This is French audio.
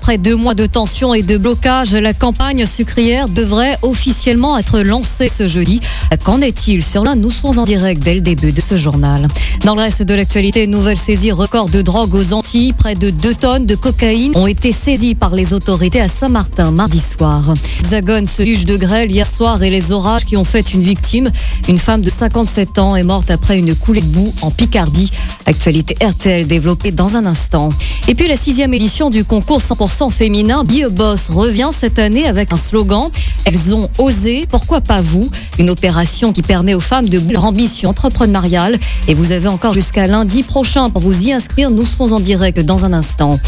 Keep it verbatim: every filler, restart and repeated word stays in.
Après deux mois de tension et de blocage, la campagne sucrière devrait officiellement être lancée ce jeudi. Qu'en est-il sur l'un? Nous serons en direct dès le début de ce journal. Dans le reste de l'actualité, nouvelle saisie record de drogue aux Antilles. Près de deux tonnes de cocaïne ont été saisies par les autorités à Saint-Martin mardi soir. Hexagone se juge de grêle hier soir et les orages qui ont fait une victime. Une femme de cinquante-sept ans est morte après une coulée de boue en Picardie. Actualité R T L développée dans un instant. Et puis la sixième édition du concours cent pour cent féminin Be a Boss revient cette année avec un slogan. Elles ont osé, pourquoi pas vous? Une opération qui permet aux femmes de leur ambition entrepreneuriale. Et vous avez encore jusqu'à lundi prochain pour vous y inscrire. Nous serons en direct dans un instant.